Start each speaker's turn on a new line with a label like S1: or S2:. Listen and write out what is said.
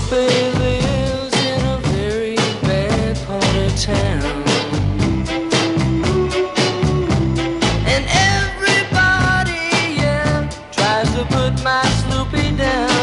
S1: Sloopy lives in a very bad part of town. And everybody, yeah, tries to put my Sloopy down.